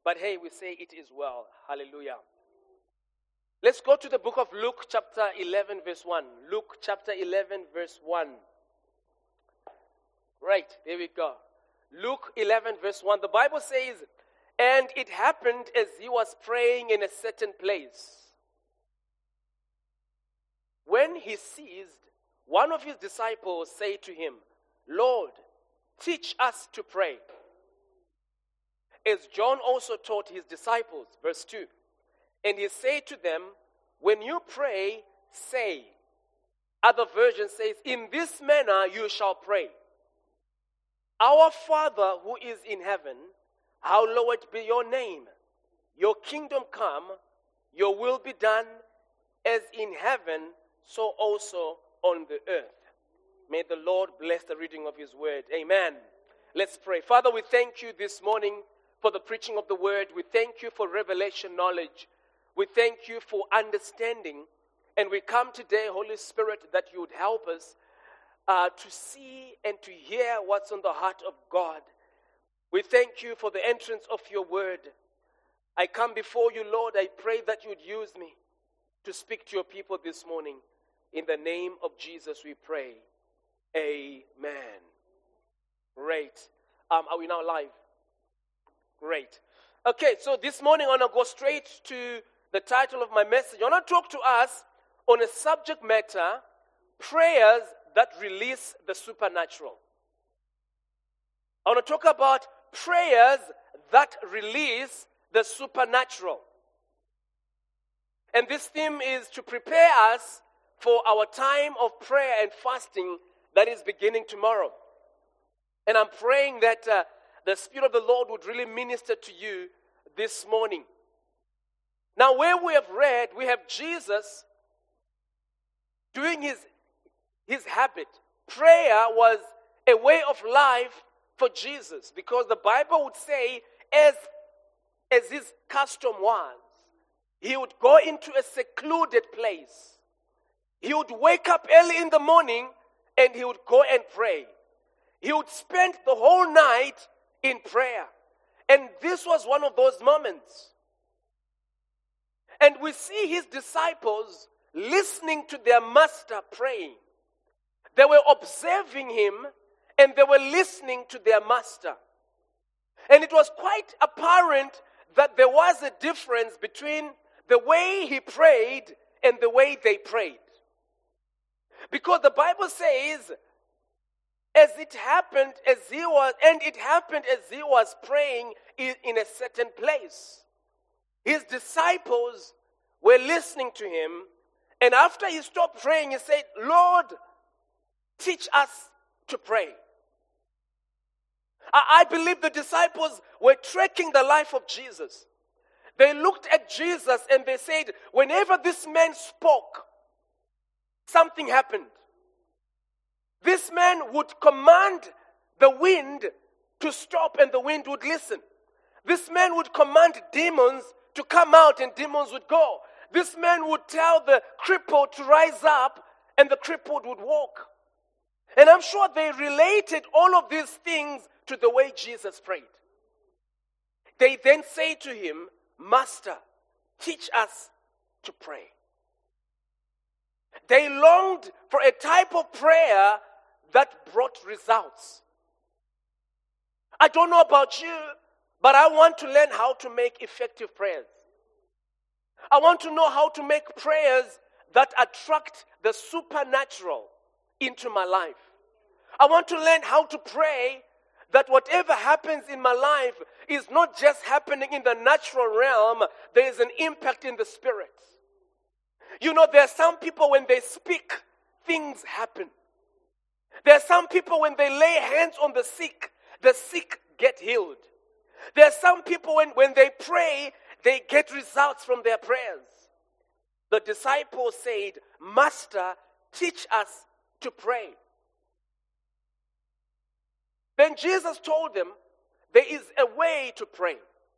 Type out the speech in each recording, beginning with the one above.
But hey, we say it is well. Hallelujah. Let's go to the book of Luke chapter 11 verse 1. Luke chapter 11 verse 1. Right, there we go. Luke 11 verse 1. The Bible says, and it happened as he was praying in a certain place, when he ceased, one of his disciples said to him, Lord, teach us to pray, as John also taught his disciples. Verse 2. And he said to them, when you pray, say. Other version says, in this manner you shall pray. Our Father who is in heaven, hallowed be your name. Your kingdom come, your will be done, as in heaven, so also on the earth. May the Lord bless the reading of his word. Amen. Let's pray. Father, we thank you this morning for the preaching of the word. We thank you for revelation knowledge. We thank you for understanding. And we come today, Holy Spirit, that you would help us to see and to hear what's on the heart of God. We thank you for the entrance of your word. I come before you, Lord. I pray that you would use me to speak to your people this morning. In the name of Jesus we pray. Amen. Great. Are we now live? Great. Okay, so this morning I want to go straight to the title of my message. I want to talk to us on a subject matter, prayers that release the supernatural. I want to talk about prayers that release the supernatural. And this theme is to prepare us for our time of prayer and fasting that is beginning tomorrow. And I'm praying that the Spirit of the Lord would really minister to you this morning. Now, where we have read, we have Jesus doing his habit. Prayer was a way of life for Jesus, because the Bible would say, as his custom was, he would go into a secluded place. He would wake up early in the morning and he would go and pray. He would spend the whole night in prayer. And this was one of those moments. And we see his disciples listening to their master praying. They were observing him and they were listening to their master. And it was quite apparent that there was a difference between the way he prayed and the way they prayed. Because the Bible says, it happened as he was praying in a certain place. His disciples were listening to him, and after he stopped praying, he said, Lord, teach us to pray. I believe the disciples were tracking the life of Jesus. They looked at Jesus and they said, whenever this man spoke, something happened. This man would command the wind to stop and the wind would listen. This man would command demons to come out and demons would go. This man would tell the crippled to rise up and the crippled would walk. And I'm sure they related all of these things to the way Jesus prayed. They then say to him, Master, teach us to pray. They longed for a type of prayer that brought results. I don't know about you, but I want to learn how to make effective prayers. I want to know how to make prayers that attract the supernatural into my life. I want to learn how to pray that whatever happens in my life is not just happening in the natural realm, there is an impact in the spirit. You know, there are some people when they speak, things happen. There are some people when they lay hands on the sick get healed. There are some people when they pray, they get results from their prayers. The disciples said, Master, teach us to pray. Then Jesus told them, there is a way to pray.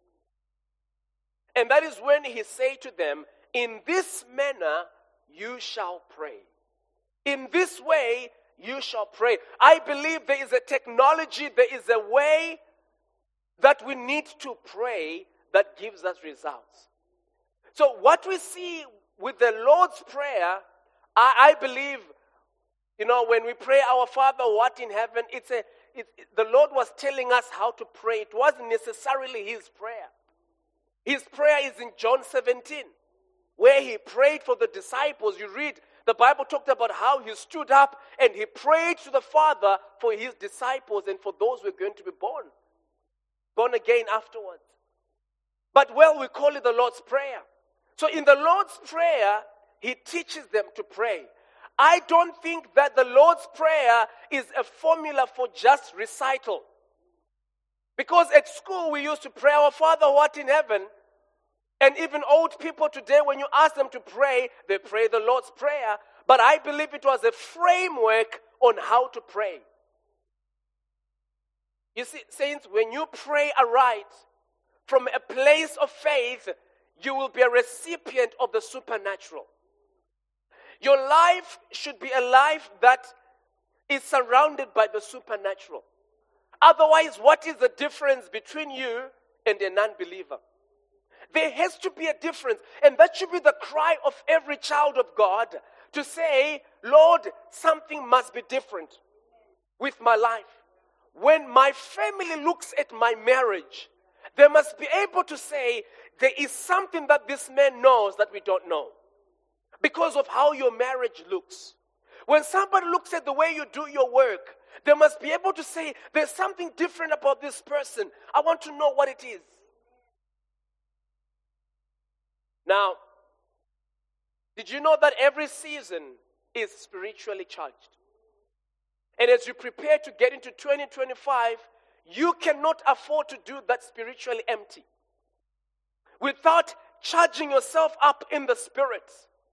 And that is when he said to them, in this manner you shall pray. In this way you shall pray. I believe there is a technology, there is a way that we need to pray that gives us results. So what we see with the Lord's Prayer, I believe, when we pray, Our Father who art in heaven, the Lord was telling us how to pray. It wasn't necessarily His prayer. His prayer is in John 17, where He prayed for the disciples. You read, the Bible talked about how He stood up and He prayed to the Father for His disciples and for those who are going to be born again afterwards. But we call it the Lord's Prayer. So in the Lord's Prayer, He teaches them to pray. I don't think that the Lord's Prayer is a formula for just recital. Because at school we used to pray, Our Father who art in heaven. And even old people today, when you ask them to pray, they pray the Lord's Prayer. But I believe it was a framework on how to pray. You see, saints, when you pray aright, from a place of faith, you will be a recipient of the supernatural. Your life should be a life that is surrounded by the supernatural. Otherwise, what is the difference between you and a non-believer? There has to be a difference. And that should be the cry of every child of God, to say, Lord, something must be different with my life. When my family looks at my marriage, they must be able to say, there is something that this man knows that we don't know. Because of how your marriage looks. When somebody looks at the way you do your work, they must be able to say, there's something different about this person. I want to know what it is. Now, did you know that every season is spiritually charged? And as you prepare to get into 2025, you cannot afford to do that spiritually empty without charging yourself up in the Spirit.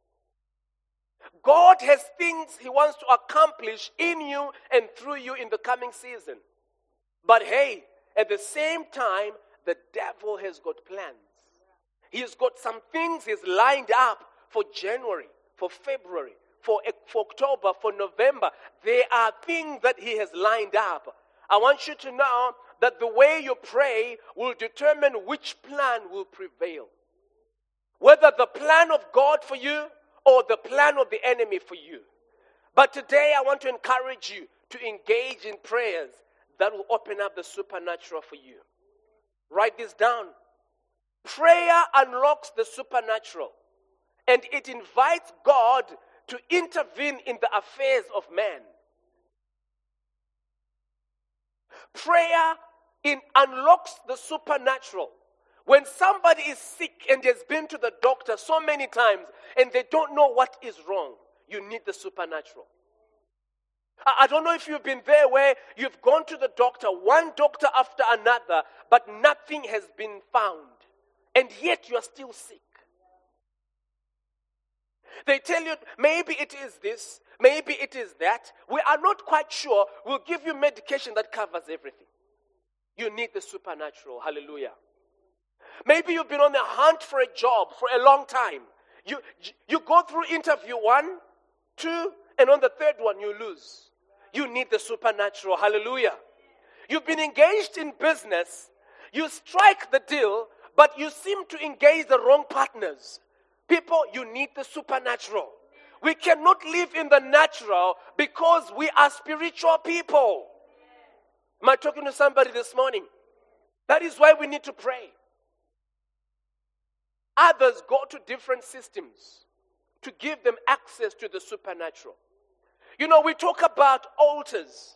God has things He wants to accomplish in you and through you in the coming season. But hey, at the same time, the devil has got plans. He's got some things He's lined up for January, for February, for October, for November. There are things that He has lined up. I want you to know that the way you pray will determine which plan will prevail. Whether the plan of God for you or the plan of the enemy for you. But today I want to encourage you to engage in prayers that will open up the supernatural for you. Write this down. Prayer unlocks the supernatural, and it invites God to intervene in the affairs of man. Prayer unlocks the supernatural. When somebody is sick and has been to the doctor so many times and they don't know what is wrong, you need the supernatural. I don't know if you've been there where you've gone to the doctor, one doctor after another, but nothing has been found. And yet you are still sick. They tell you, maybe it is this, maybe it is that. We are not quite sure. We'll give you medication that covers everything. You need the supernatural. Hallelujah. Maybe you've been on the hunt for a job for a long time. You go through interview 1, 2, and on the third one you lose. You need the supernatural. Hallelujah. You've been engaged in business. You strike the deal, but you seem to engage the wrong partners. People, you need the supernatural. We cannot live in the natural because we are spiritual people. Am I talking to somebody this morning? That is why we need to pray. Others go to different systems to give them access to the supernatural. You know, we talk about altars.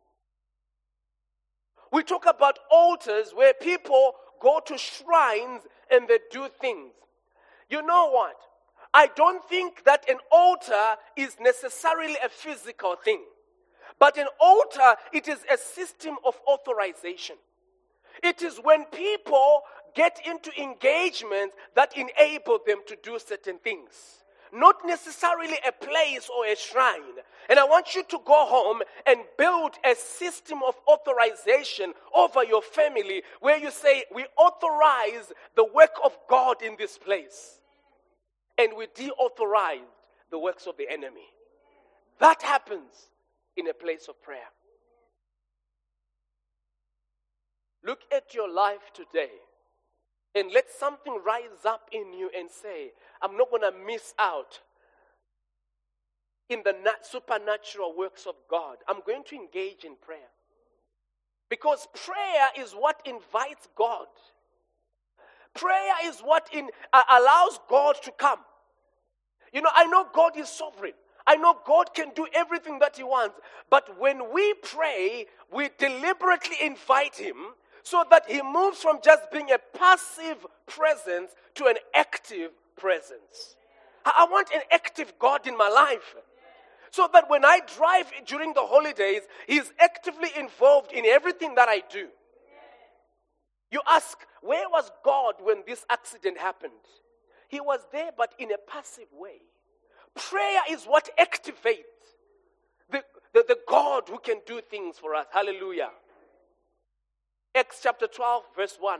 We talk about altars where people go to shrines and they do things. You know what? I don't think that an altar is necessarily a physical thing. But an altar, it is a system of authorization. It is when people get into engagements that enable them to do certain things. Not necessarily a place or a shrine. And I want you to go home and build a system of authorization over your family where you say, we authorize the work of God in this place. And we deauthorize the works of the enemy. That happens in a place of prayer. Look at your life today. And let something rise up in you and say, I'm not going to miss out in the supernatural works of God. I'm going to engage in prayer. Because prayer is what invites God. Prayer is what allows God to come. You know, I know God is sovereign. I know God can do everything that He wants. But when we pray, we deliberately invite Him so that He moves from just being a passive presence to an active presence. I want an active God in my life. So that when I drive during the holidays, He's actively involved in everything that I do. You ask, where was God when this accident happened? He was there, but in a passive way. Prayer is what activates the God who can do things for us. Hallelujah. Acts chapter 12, verse 1.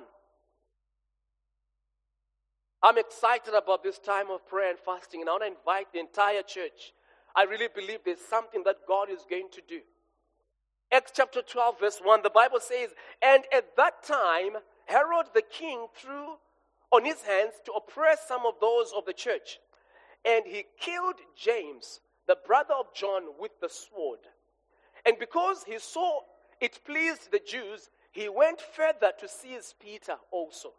I'm excited about this time of prayer and fasting, and I want to invite the entire church. I really believe there's something that God is going to do. Acts chapter 12, verse 1, the Bible says, and at that time, Herod the king threw on his hands to oppress some of those of the church. And he killed James, the brother of John, with the sword. And because he saw it pleased the Jews, he went further to seize Peter also.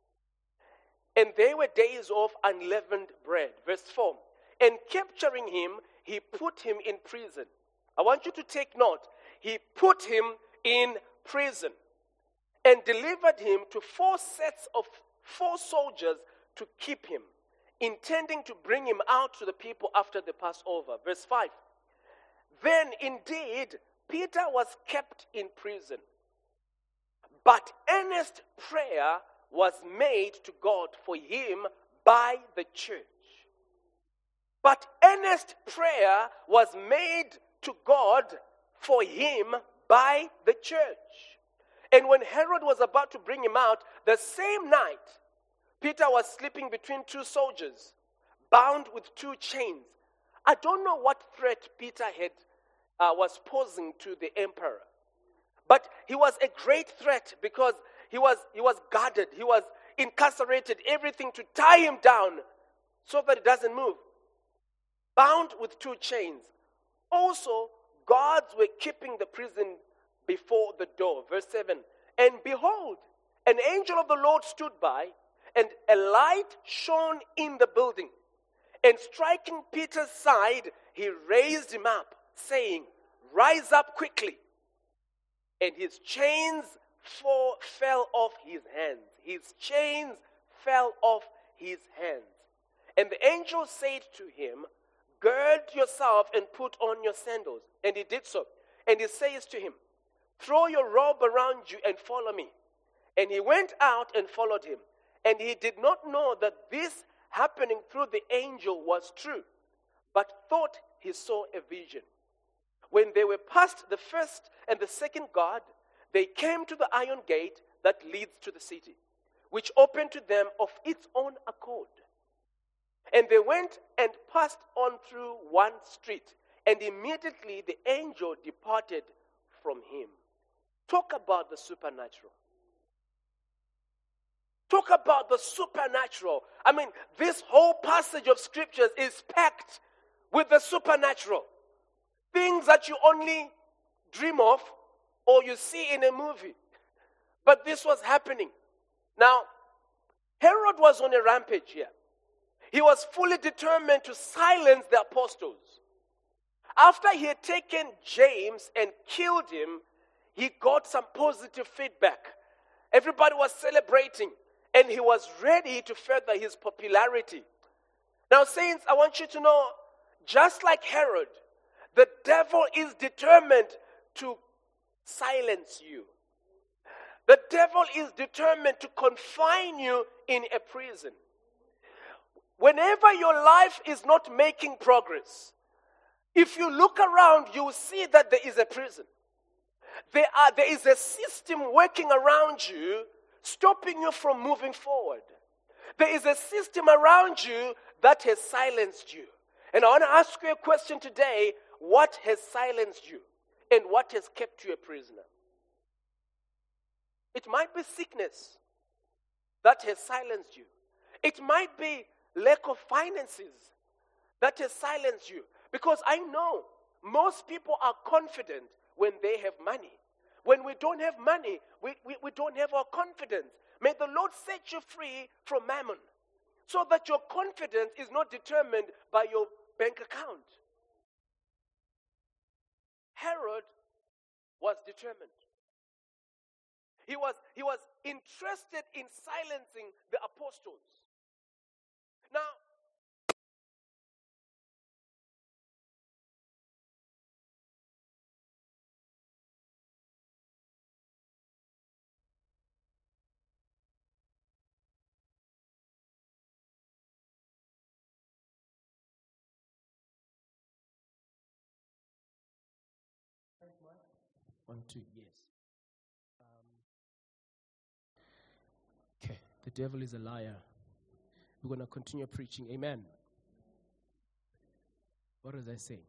And they were days of unleavened bread. Verse 4. And capturing him, he put him in prison. I want you to take note. He put him in prison and delivered him to 4 sets of 4 soldiers to keep him, intending to bring him out to the people after the Passover. Verse 5. Then indeed, Peter was kept in prison, but earnest prayer was made to God for him by the church. But earnest prayer was made to God for him by the church. And when Herod was about to bring him out, the same night, Peter was sleeping between 2 soldiers, bound with 2 chains. I don't know what threat Peter was posing to the emperor. But he was a great threat because he was guarded. He was incarcerated, everything to tie him down so that he doesn't move. Bound with 2 chains. Also, guards were keeping the prison before the door. Verse 7. And behold, an angel of the Lord stood by, and a light shone in the building. And striking Peter's side, he raised him up, saying, Rise up quickly. And his chains fell off his hands. His chains fell off his hands. And the angel said to him, Gird yourself and put on your sandals. And he did so. And he says to him, Throw your robe around you and follow me. And he went out and followed him. And he did not know that this happening through the angel was true, but thought he saw a vision. When they were past the first and the second guard, they came to the iron gate that leads to the city, which opened to them of its own accord. And they went and passed on through one street, and immediately the angel departed from him. Talk about the supernatural. Talk about the supernatural. I mean, this whole passage of scriptures is packed with the supernatural. Things that you only dream of or you see in a movie. But this was happening. Now, Herod was on a rampage here. He was fully determined to silence the apostles. After he had taken James and killed him, he got some positive feedback. Everybody was celebrating, and he was ready to further his popularity. Now, saints, I want you to know, just like Herod, the devil is determined to silence you. The devil is determined to confine you in a prison. Whenever your life is not making progress, if you look around, you will see that there is a prison. There is a system working around you, stopping you from moving forward. There is a system around you that has silenced you. And I want to ask you a question today. What has silenced you? And what has kept you a prisoner? It might be sickness. that has silenced you. It might be lack of finances that has silenced you. Because I know most people are confident when they have money. When we don't have money, we don't have our confidence. May the Lord set you free from mammon, so that your confidence is not determined by your bank account. Herod was determined. He was interested in silencing the apostles. Now, One, two, yes. Okay, the devil is a liar. We're going to continue preaching. Amen. What was I saying?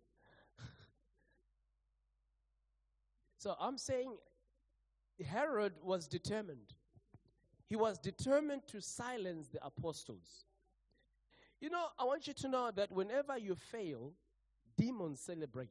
So I'm saying Herod was determined. He was determined to silence the apostles. You know, I want you to know that whenever you fail, demons celebrate.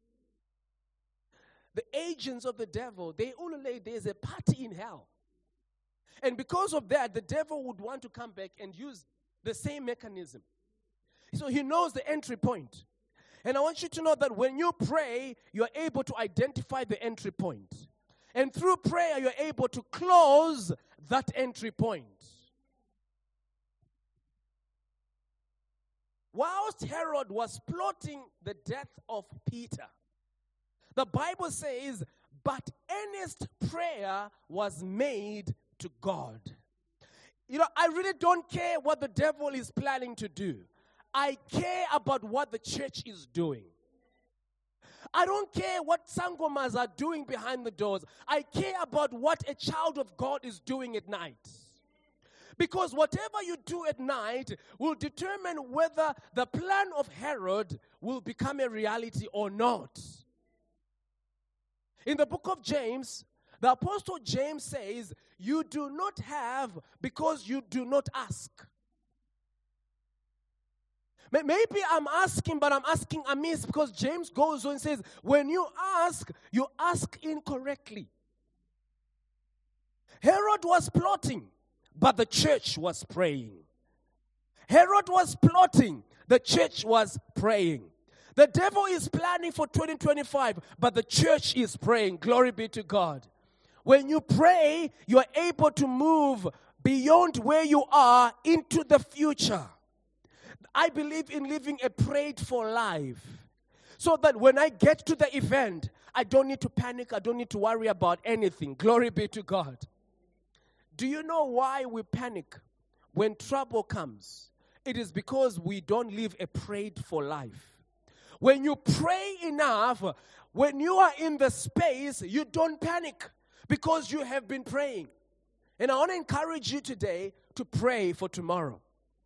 The agents of the devil, there's a party in hell. And because of that, the devil would want to come back and use the same mechanism. So he knows the entry point. And I want you to know that when you pray, you're able to identify the entry point. And through prayer, you're able to close that entry point. Whilst Herod was plotting the death of Peter, the Bible says, but earnest prayer was made to God. You know, I really don't care what the devil is planning to do. I care about what the church is doing. I don't care what sangomas are doing behind the doors. I care about what a child of God is doing at night. Because whatever you do at night will determine whether the plan of Herod will become a reality or not. In the book of James, the Apostle James says, you do not have because you do not ask. Maybe I'm asking, but I'm asking amiss, because James goes on and says, when you ask incorrectly. Herod was plotting, but the church was praying. Herod was plotting, the church was praying. The devil is planning for 2025, but the church is praying. Glory be to God. When you pray, you are able to move beyond where you are into the future. I believe in living a prayed-for life, so that when I get to the event, I don't need to panic, I don't need to worry about anything. Glory be to God. Do you know why we panic when trouble comes? It is because we don't live a prayed-for life. When you pray enough, when you are in the space, you don't panic because you have been praying. And I want to encourage you today to pray for tomorrow.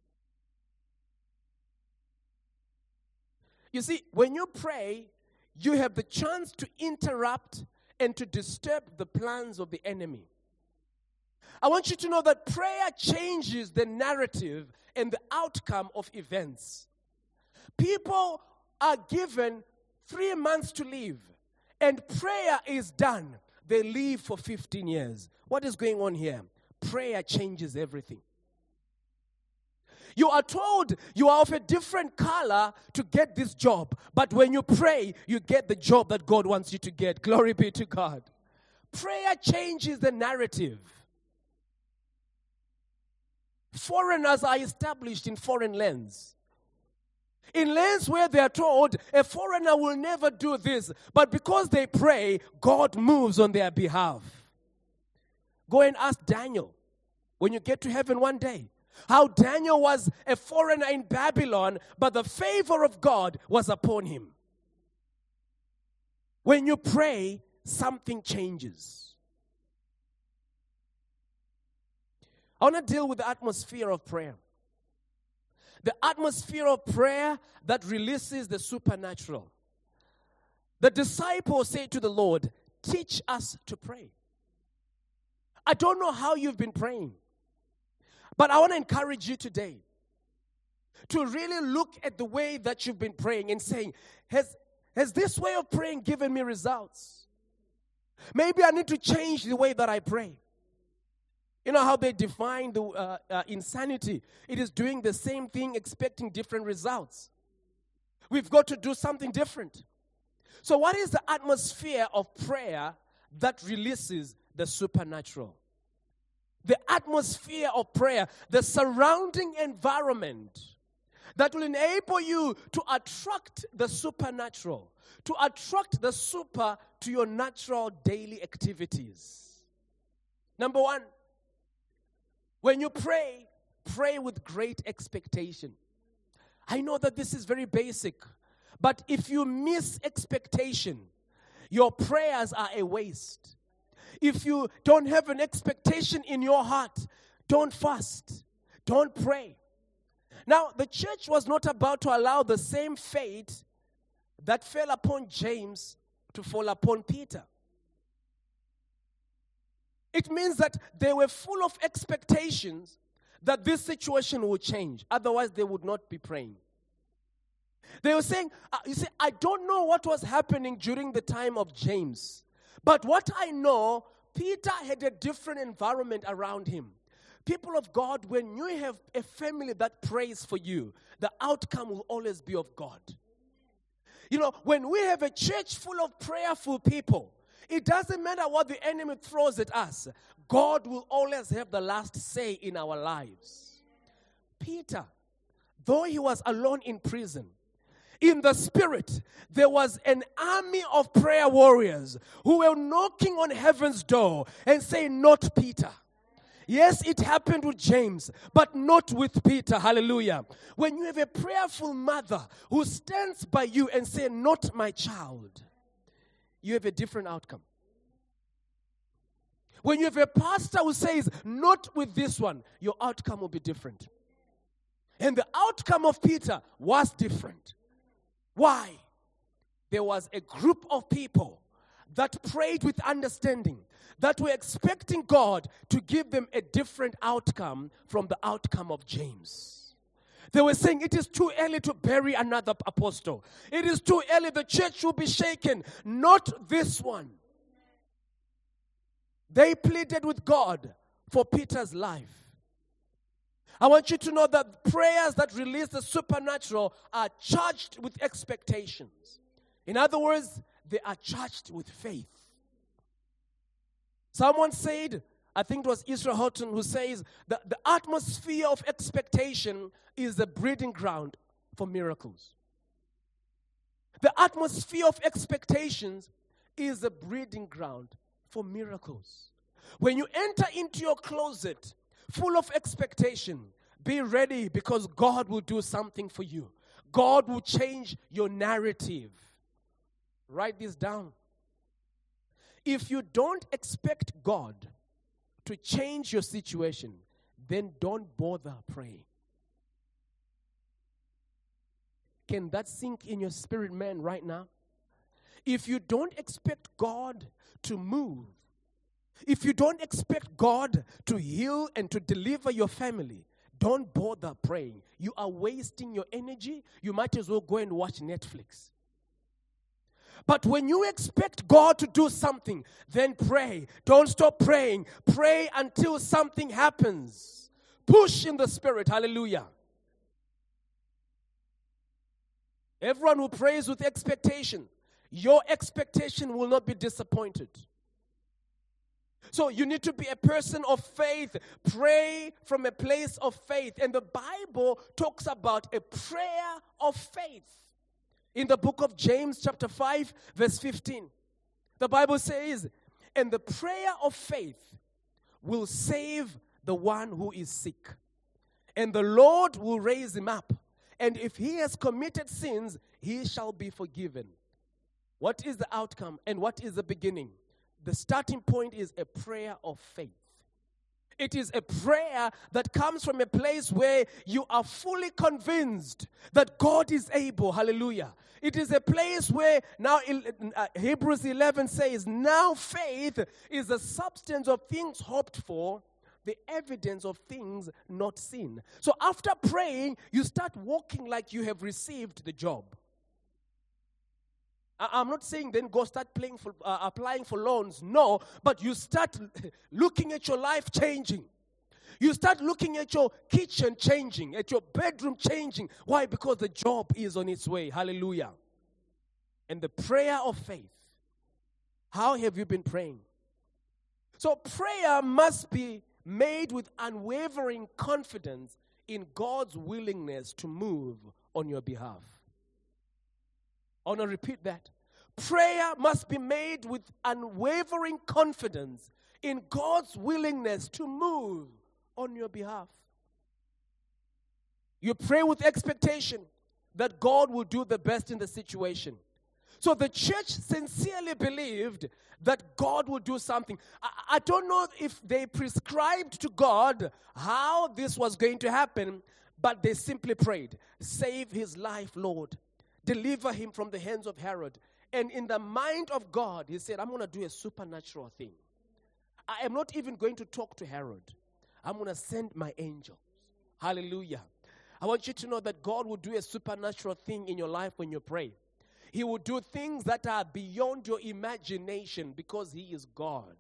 You see, when you pray, you have the chance to interrupt and to disturb the plans of the enemy. I want you to know that prayer changes the narrative and the outcome of events. People are given 3 months to live, and prayer is done. They live for 15 years. What is going on here? Prayer changes everything. You are told you are of a different color to get this job, but when you pray, you get the job that God wants you to get. Glory be to God. Prayer changes the narrative. Foreigners are established in foreign lands. In lands where they are told a foreigner will never do this, but because they pray, God moves on their behalf. Go and ask Daniel when you get to heaven one day how Daniel was a foreigner in Babylon, but the favor of God was upon him. When you pray, something changes. I want to deal with the atmosphere of prayer. The atmosphere of prayer that releases the supernatural. The disciples say to the Lord, teach us to pray. I don't know how you've been praying. But I want to encourage you today to really look at the way that you've been praying and saying, has this way of praying given me results? Maybe I need to change the way that I pray. You know how they define the insanity? It is doing the same thing, expecting different results. We've got to do something different. So what is the atmosphere of prayer that releases the supernatural? The atmosphere of prayer, the surrounding environment that will enable you to attract the supernatural, to attract the super to your natural daily activities. Number one, when you pray, pray with great expectation. I know that this is very basic, but if you miss expectation, your prayers are a waste. If you don't have an expectation in your heart, don't fast, don't pray. Now, the church was not about to allow the same fate that fell upon James to fall upon Peter. It means that they were full of expectations that this situation will change. Otherwise, they would not be praying. They were saying, you see, I don't know what was happening during the time of James. But what I know, Peter had a different environment around him. People of God, when you have a family that prays for you, the outcome will always be of God. You know, when we have a church full of prayerful people, it doesn't matter what the enemy throws at us. God will always have the last say in our lives. Peter, though he was alone in prison, in the spirit, there was an army of prayer warriors who were knocking on heaven's door and saying, not Peter. Yes, it happened with James, but not with Peter. Hallelujah. When you have a prayerful mother who stands by you and says, not my child, you have a different outcome. When you have a pastor who says, not with this one, your outcome will be different. And the outcome of Peter was different. Why? There was a group of people that prayed with understanding, that were expecting God to give them a different outcome from the outcome of James. They were saying, it is too early to bury another apostle. It is too early, the church will be shaken. Not this one. They pleaded with God for Peter's life. I want you to know that prayers that release the supernatural are charged with expectations. In other words, they are charged with faith. Someone said, I think it was Israel Houghton who says, that the atmosphere of expectation is the breeding ground for miracles. The atmosphere of expectations is the breeding ground for miracles. When you enter into your closet full of expectation, be ready because God will do something for you. God will change your narrative. Write this down. If you don't expect God to change your situation, then don't bother praying. Can that sink in your spirit, man, right now? If you don't expect God to move, if you don't expect God to heal and to deliver your family, don't bother praying. You are wasting your energy. You might as well go and watch Netflix. But when you expect God to do something, then pray. Don't stop praying. Pray until something happens. Push in the spirit. Hallelujah. Everyone who prays with expectation, your expectation will not be disappointed. So you need to be a person of faith. Pray from a place of faith. And the Bible talks about a prayer of faith. In the book of James chapter 5 verse 15. The Bible says, and the prayer of faith will save the one who is sick. And the Lord will raise him up. And if he has committed sins, he shall be forgiven. What is the outcome and what is the beginning? The starting point is a prayer of faith. It is a prayer that comes from a place where you are fully convinced that God is able. Hallelujah. It is a place where now Hebrews 11 says, now faith is the substance of things hoped for, the evidence of things not seen. So after praying, you start walking like you have received the job. I'm not saying then go start applying for loans. No, but you start looking at your life changing. You start looking at your kitchen changing, at your bedroom changing. Why? Because the job is on its way. Hallelujah. And the prayer of faith. How have you been praying? So prayer must be made with unwavering confidence in God's willingness to move on your behalf. I want to repeat that. Prayer must be made with unwavering confidence in God's willingness to move on your behalf. You pray with expectation that God will do the best in the situation. So the church sincerely believed that God would do something. I don't know if they prescribed to God how this was going to happen, but they simply prayed, "Save his life, Lord. Deliver him from the hands of Herod." And in the mind of God, he said, "I'm going to do a supernatural thing. I am not even going to talk to Herod. I'm going to send my angels." Hallelujah. I want you to know that God will do a supernatural thing in your life when you pray. He will do things that are beyond your imagination because he is God.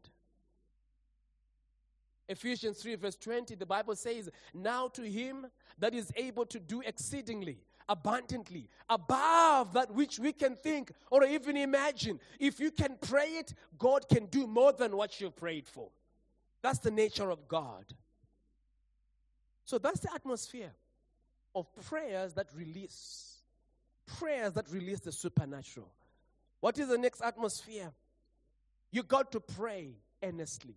Ephesians 3 verse 20, the Bible says, "Now to him that is able to do exceedingly, abundantly, above that which we can think or even imagine." If you can pray it, God can do more than what you've prayed for. That's the nature of God. So that's the atmosphere of prayers that release. Prayers that release the supernatural. What is the next atmosphere? You got to pray earnestly.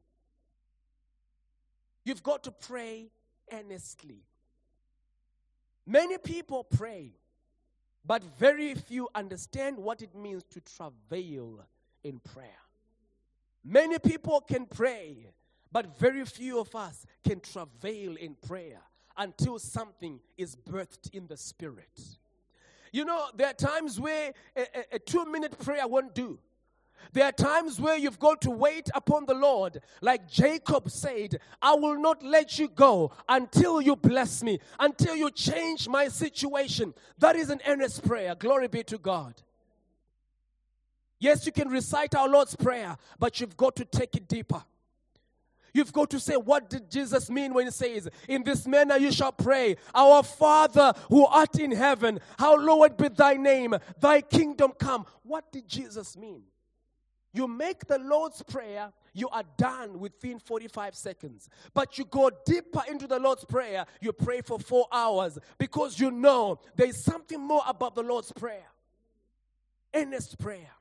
You've got to pray earnestly. Many people pray, but very few understand what it means to travail in prayer. Many people can pray, but very few of us can travail in prayer until something is birthed in the spirit. You know, there are times where a 2-minute prayer won't do. There are times where you've got to wait upon the Lord. Like Jacob said, "I will not let you go until you bless me, until you change my situation." That is an earnest prayer. Glory be to God. Yes, you can recite our Lord's Prayer, but you've got to take it deeper. You've got to say, what did Jesus mean when he says, "In this manner you shall pray, Our Father who art in heaven, hallowed be thy name, thy kingdom come." What did Jesus mean? You make the Lord's Prayer, you are done within 45 seconds. But you go deeper into the Lord's Prayer, you pray for 4 hours because you know there is something more about the Lord's Prayer. Earnest prayer.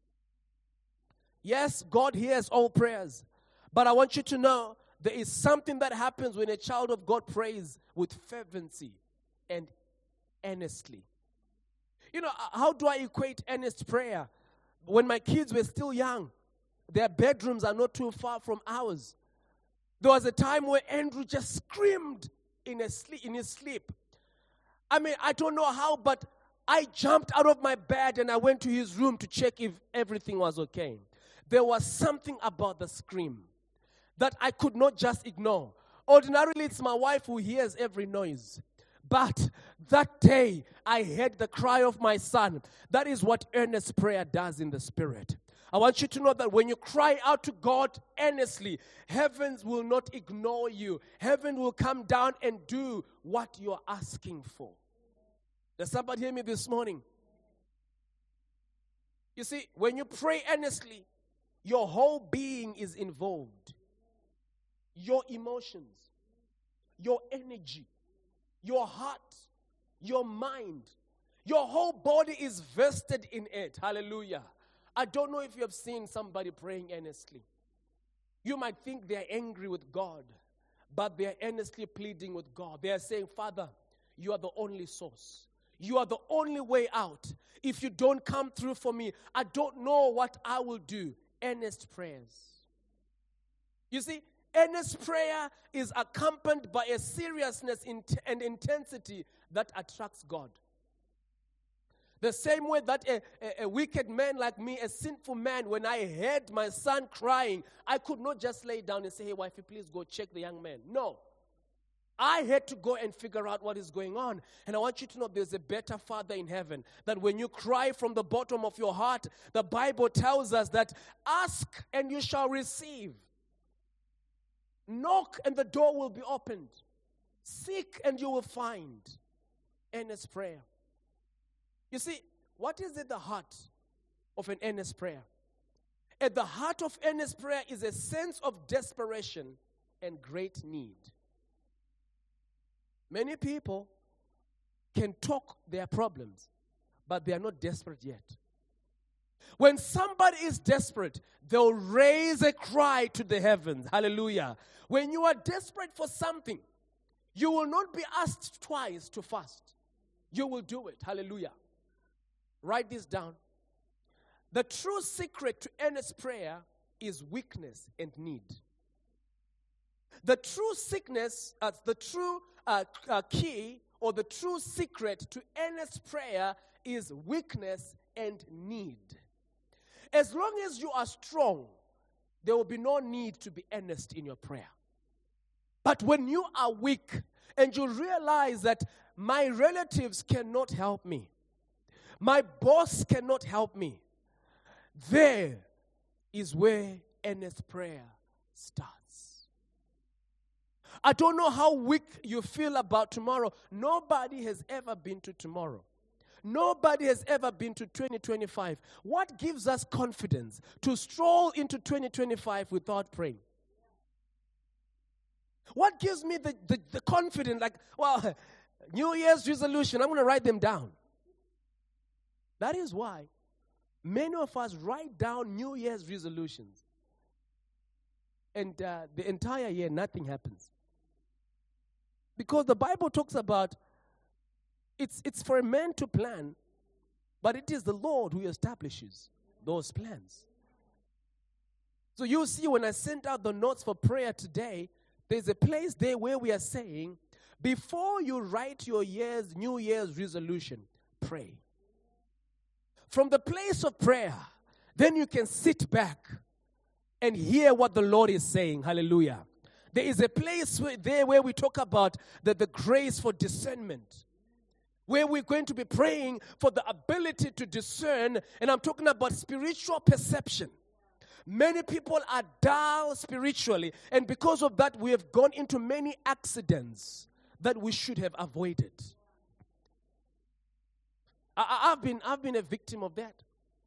Yes, God hears all prayers. But I want you to know there is something that happens when a child of God prays with fervency and earnestly. You know, how do I equate earnest prayer? When my kids were still young, their bedrooms are not too far from ours. There was a time where Andrew just screamed in his sleep. I mean, I don't know how, but I jumped out of my bed and I went to his room to check if everything was okay. There was something about the scream that I could not just ignore. Ordinarily, it's my wife who hears every noise. But that day, I heard the cry of my son. That is what earnest prayer does in the spirit. I want you to know that when you cry out to God earnestly, heavens will not ignore you. Heaven will come down and do what you're asking for. Does somebody hear me this morning? You see, when you pray earnestly, your whole being is involved. Your emotions, your energy, your heart, your mind, your whole body is vested in it. Hallelujah. I don't know if you have seen somebody praying earnestly. You might think they are angry with God, but they are earnestly pleading with God. They are saying, "Father, you are the only source. You are the only way out. If you don't come through for me, I don't know what I will do." Earnest prayers. You see, earnest prayer is accompanied by a seriousness and intensity that attracts God. The same way that a wicked man like me, a sinful man, when I heard my son crying, I could not just lay down and say, hey, wifey, please go check the young man. No. I had to go and figure out what is going on. And I want you to know there's a better Father in heaven. That when you cry from the bottom of your heart, the Bible tells us that ask and you shall receive. Knock and the door will be opened. Seek and you will find. Earnest prayer. You see, what is at the heart of an earnest prayer? At the heart of earnest prayer is a sense of desperation and great need. Many people can talk their problems, but they are not desperate yet. When somebody is desperate, they'll raise a cry to the heavens. Hallelujah. When you are desperate for something, you will not be asked twice to fast. You will do it. Hallelujah. Write this down. The true secret to earnest prayer is weakness and need. The true key or the true secret to earnest prayer is weakness and need. As long as you are strong, there will be no need to be earnest in your prayer. But when you are weak and you realize that my relatives cannot help me, my boss cannot help me, there is where earnest prayer starts. I don't know how weak you feel about tomorrow. Nobody has ever been to tomorrow. Nobody has ever been to 2025. What gives us confidence to stroll into 2025 without praying? What gives me the confidence, like, well, New Year's resolution, I'm going to write them down. That is why many of us write down New Year's resolutions. And the entire year, nothing happens. Because the Bible talks about it's for a man to plan, but it is the Lord who establishes those plans. So you'll see when I sent out the notes for prayer today, there's a place there where we are saying, before you write your New Year's resolution, pray. From the place of prayer, then you can sit back and hear what the Lord is saying. Hallelujah. There is a place where we talk about the grace for discernment, where we're going to be praying for the ability to discern, and I'm talking about spiritual perception. Many people are dull spiritually, and because of that, we have gone into many accidents that we should have avoided. I've been a victim of that,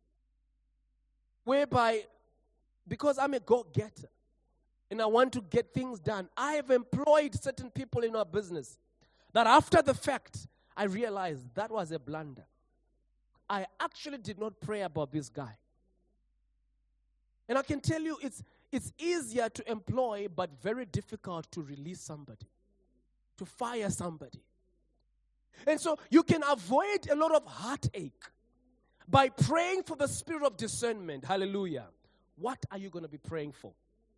whereby, because I'm a go-getter, and I want to get things done, I have employed certain people in our business that after the fact, I realized that was a blunder. I actually did not pray about this guy. And I can tell you, it's easier to employ, but very difficult to release somebody, to fire somebody. And so you can avoid a lot of heartache by praying for the spirit of discernment. Hallelujah. What are you going to be praying for?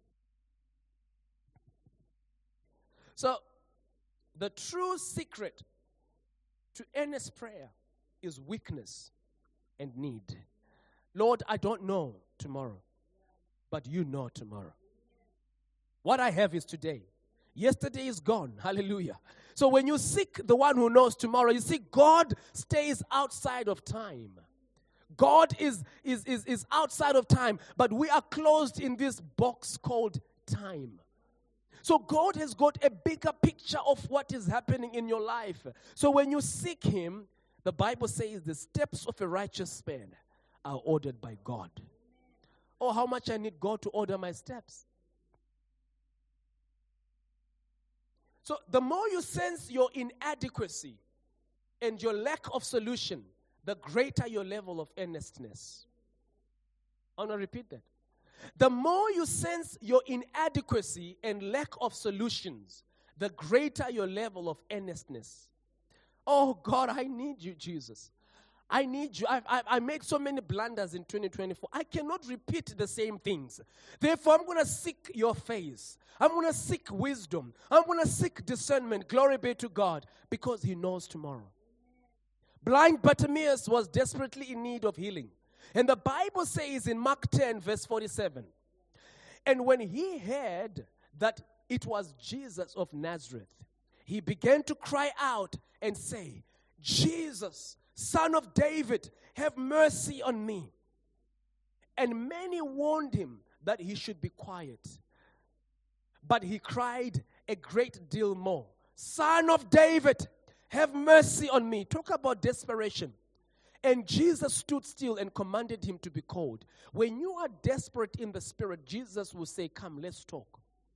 So, the true secret to earnest prayer is weakness and need. Lord, I don't know tomorrow, but you know tomorrow. What I have is today. Yesterday is gone. Hallelujah. So when you seek the one who knows tomorrow, you see God stays outside of time. God is outside of time, but we are closed in this box called time. So God has got a bigger picture of what is happening in your life. So when you seek Him, the Bible says the steps of a righteous man are ordered by God. Oh, how much I need God to order my steps. So the more you sense your inadequacy and your lack of solution, the greater your level of earnestness. I want to repeat that. The more you sense your inadequacy and lack of solutions, the greater your level of earnestness. Oh God, I need you, Jesus. I need you. I made so many blunders in 2024. I cannot repeat the same things. Therefore, I'm going to seek your face. I'm going to seek wisdom. I'm going to seek discernment. Glory be to God, because He knows tomorrow. Blind Bartimaeus was desperately in need of healing. And the Bible says in Mark 10, verse 47, and when he heard that it was Jesus of Nazareth, he began to cry out and say, Jesus, Son of David, have mercy on me. And many warned him that he should be quiet. But he cried a great deal more, Son of David, have mercy on me. Talk about desperation. And Jesus stood still and commanded him to be called. When you are desperate in the spirit, Jesus will say, come, let's talk.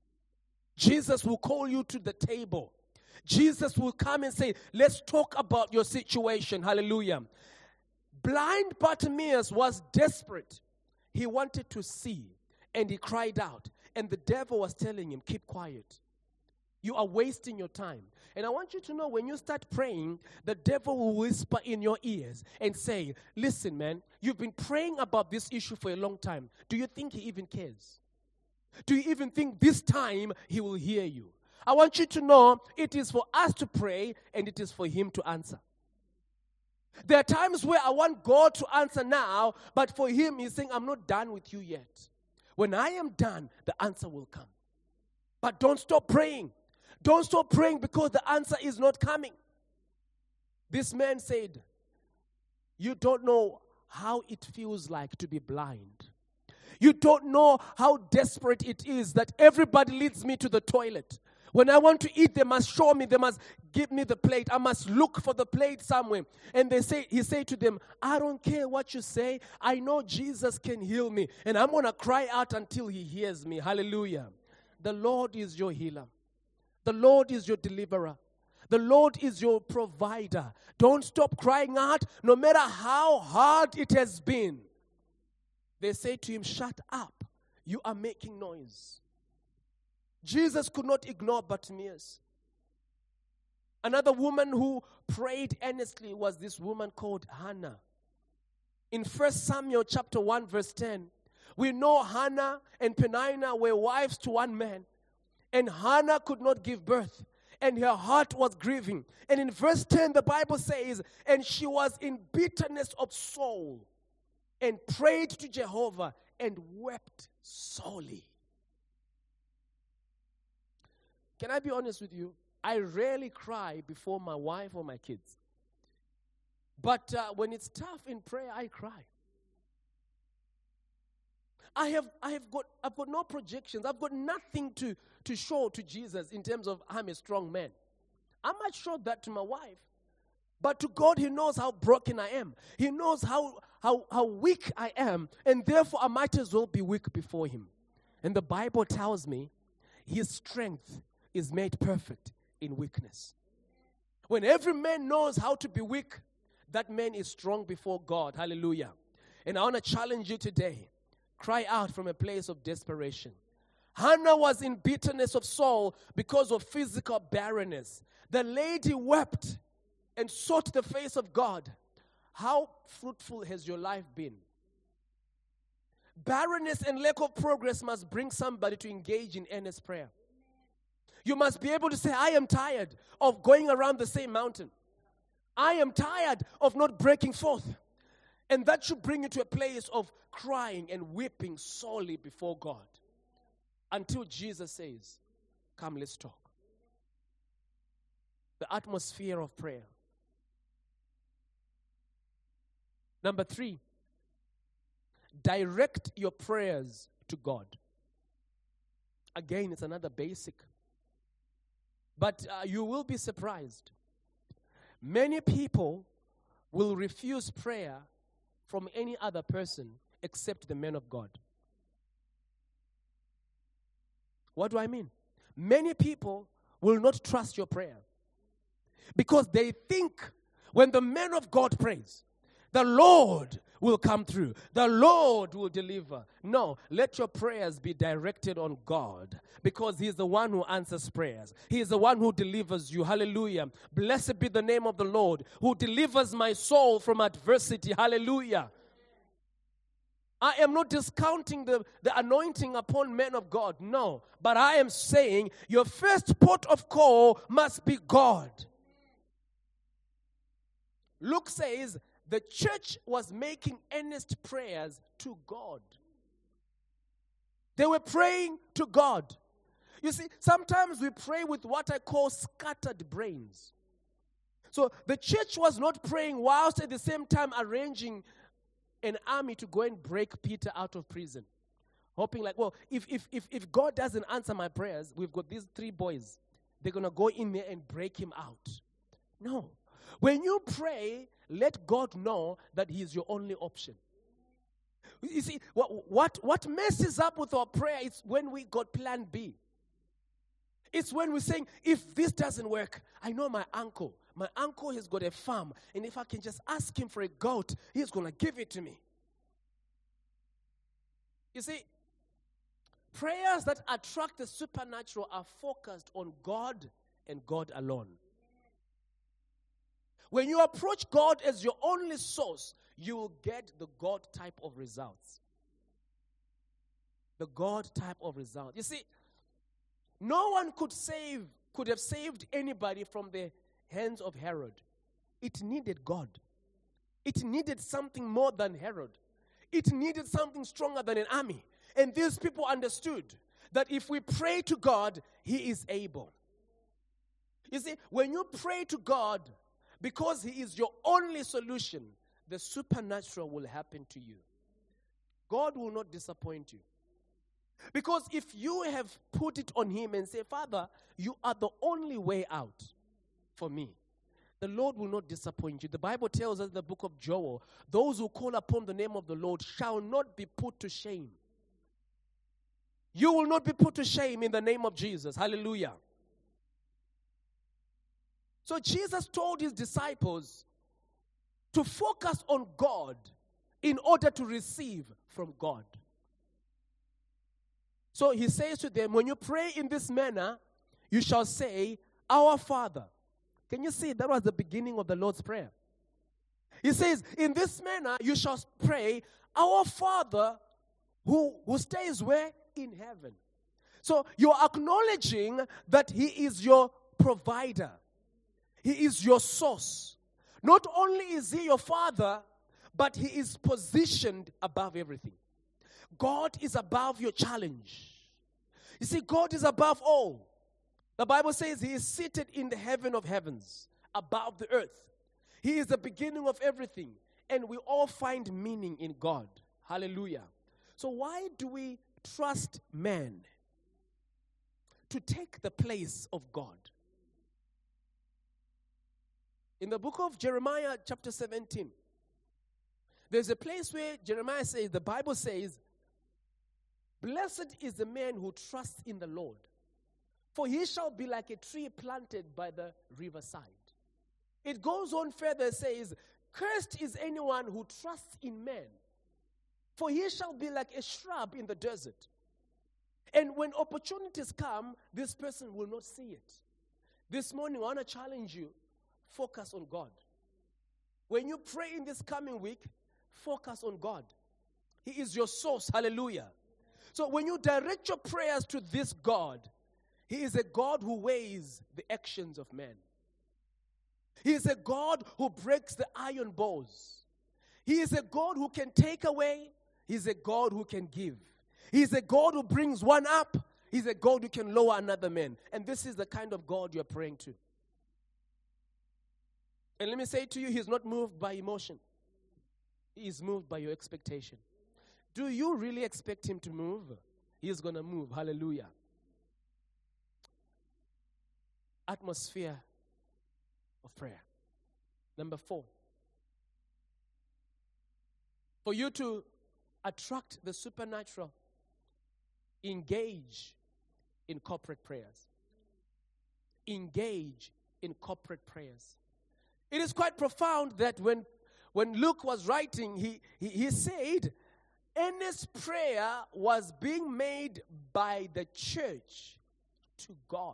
Jesus will call you to the table. Jesus will come and say, let's talk about your situation. Hallelujah. Blind Bartimaeus was desperate. He wanted to see, and he cried out. And the devil was telling him, keep quiet. You are wasting your time. And I want you to know, when you start praying, the devil will whisper in your ears and say, listen, man, you've been praying about this issue for a long time. Do you think he even cares? Do you even think this time he will hear you? I want you to know it is for us to pray and it is for him to answer. There are times where I want God to answer now, but for him, he's saying, I'm not done with you yet. When I am done, the answer will come. But don't stop praying. Don't stop praying because the answer is not coming. This man said, you don't know how it feels like to be blind. You don't know how desperate it is that everybody leads me to the toilet. When I want to eat, they must show me, they must give me the plate. I must look for the plate somewhere. And he said to them, I don't care what you say. I know Jesus can heal me. And I'm going to cry out until he hears me. Hallelujah. The Lord is your healer. The Lord is your deliverer. The Lord is your provider. Don't stop crying out, no matter how hard it has been. They say to him, shut up. You are making noise. Jesus could not ignore Bartimaeus. Another woman who prayed earnestly was this woman called Hannah. In 1 Samuel chapter 1 verse 10, we know Hannah and Peninnah were wives to one man. And Hannah could not give birth. And her heart was grieving. And in verse 10, the Bible says, and she was in bitterness of soul and prayed to Jehovah and wept sorely. Can I be honest with you? I rarely cry before my wife or my kids. But when it's tough in prayer, I cry. I've got no projections. I've got nothing to show to Jesus in terms of I'm a strong man. I might show that to my wife. But to God, he knows how broken I am. He knows how weak I am. And therefore, I might as well be weak before him. And the Bible tells me his strength is made perfect in weakness. When every man knows how to be weak, that man is strong before God. Hallelujah. And I want to challenge you today. Cry out from a place of desperation. Hannah was in bitterness of soul because of physical barrenness. The lady wept and sought the face of God. How fruitful has your life been? Barrenness and lack of progress must bring somebody to engage in earnest prayer. You must be able to say, I am tired of going around the same mountain. I am tired of not breaking forth. And that should bring you to a place of crying and weeping sorely before God. Until Jesus says, come, let's talk. The atmosphere of prayer. Number 3, direct your prayers to God. Again, it's another basic. But you will be surprised. Many people will refuse prayer from any other person except the man of God. What do I mean? Many people will not trust your prayer because they think when the man of God prays, the Lord will come through. The Lord will deliver. No, let your prayers be directed on God because He is the one who answers prayers. He is the one who delivers you. Hallelujah. Blessed be the name of the Lord who delivers my soul from adversity. Hallelujah. I am not discounting the anointing upon men of God. No. But I am saying your first port of call must be God. Luke says the church was making earnest prayers to God. They were praying to God. You see, sometimes we pray with what I call scattered brains. So the church was not praying whilst at the same time arranging an army to go and break Peter out of prison. Hoping like, well, if God doesn't answer my prayers, we've got these 3 boys. They're going to go in there and break him out. No. When you pray, let God know that he is your only option. You see, what messes up with our prayer is when we got plan B. It's when we're saying, if this doesn't work, I know my uncle. My uncle has got a farm, and if I can just ask him for a goat, he's going to give it to me. You see, prayers that attract the supernatural are focused on God and God alone. When you approach God as your only source, you will get the God type of results. The God type of result. You see, no one could have saved anybody from the hands of Herod. It needed God. It needed something more than Herod. It needed something stronger than an army. And these people understood that if we pray to God, he is able. You see, when you pray to God, because he is your only solution, the supernatural will happen to you. God will not disappoint you. Because if you have put it on him and say, Father, you are the only way out for me, the Lord will not disappoint you. The Bible tells us in the book of Joel, those who call upon the name of the Lord shall not be put to shame. You will not be put to shame in the name of Jesus. Hallelujah. So Jesus told his disciples to focus on God in order to receive from God. So he says to them, when you pray in this manner, you shall say, Our Father. Can you see that was the beginning of the Lord's Prayer? He says, in this manner you shall pray, Our Father who stays where? In heaven. So you're acknowledging that he is your provider. He is your source. Not only is he your Father, but he is positioned above everything. God is above your challenge. You see, God is above all. The Bible says he is seated in the heaven of heavens, above the earth. He is the beginning of everything, and we all find meaning in God. Hallelujah. So why do we trust man to take the place of God? In the book of Jeremiah chapter 17, there's a place where Jeremiah says, the Bible says, Blessed is the man who trusts in the Lord, for he shall be like a tree planted by the riverside. It goes on further and says, Cursed is anyone who trusts in man, for he shall be like a shrub in the desert. And when opportunities come, this person will not see it. This morning, I want to challenge you, focus on God. When you pray in this coming week, focus on God. He is your source. Hallelujah. So when you direct your prayers to this God, he is a God who weighs the actions of men. He is a God who breaks the iron bars. He is a God who can take away. He is a God who can give. He is a God who brings one up. He is a God who can lower another man. And this is the kind of God you're praying to. And let me say to you, he's not moved by emotion. He is moved by your expectation. Do you really expect him to move? He is going to move. Hallelujah. Atmosphere of prayer. Number 4. For you to attract the supernatural, engage in corporate prayers. Engage in corporate prayers. It is quite profound that when Luke was writing, he said, earnest prayer was being made by the church to God.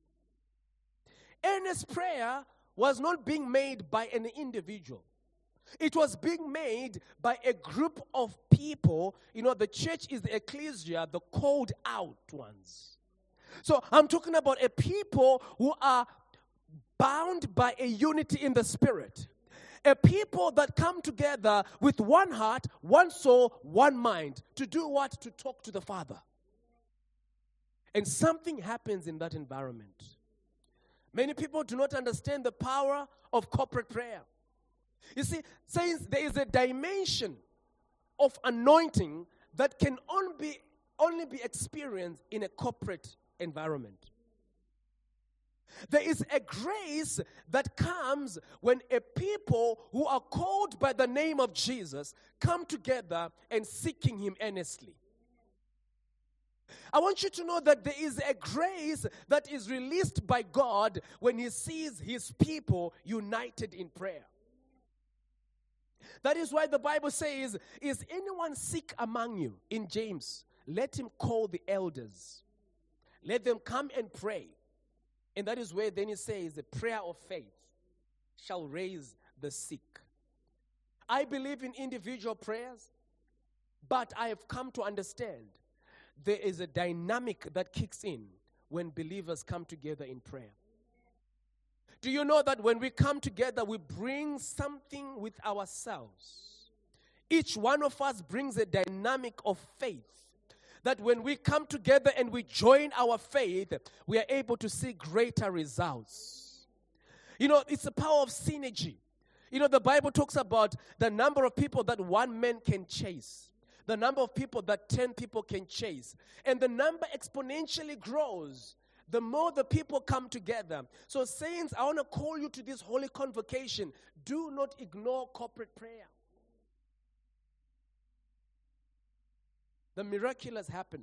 Earnest prayer was not being made by an individual. It was being made by a group of people. You know, the church is the ecclesia, the called out ones. So I'm talking about a people who are bound by a unity in the spirit. A people that come together with one heart, one soul, one mind. To do what? To talk to the Father. And something happens in that environment. Many people do not understand the power of corporate prayer. You see, saints, there is a dimension of anointing that can only be experienced in a corporate environment. There is a grace that comes when a people who are called by the name of Jesus come together and seeking Him earnestly. I want you to know that there is a grace that is released by God when He sees His people united in prayer. That is why the Bible says, is anyone sick among you? In James, let him call the elders. Let them come and pray. And that is where then it says, the prayer of faith shall raise the sick. I believe in individual prayers, but I have come to understand there is a dynamic that kicks in when believers come together in prayer. Do you know that when we come together, we bring something with ourselves? Each one of us brings a dynamic of faith. That when we come together and we join our faith, we are able to see greater results. You know, it's the power of synergy. You know, the Bible talks about the number of people that one man can chase. The number of people that 10 people can chase. And the number exponentially grows the more the people come together. So saints, I want to call you to this holy convocation. Do not ignore corporate prayer. The miraculous happen.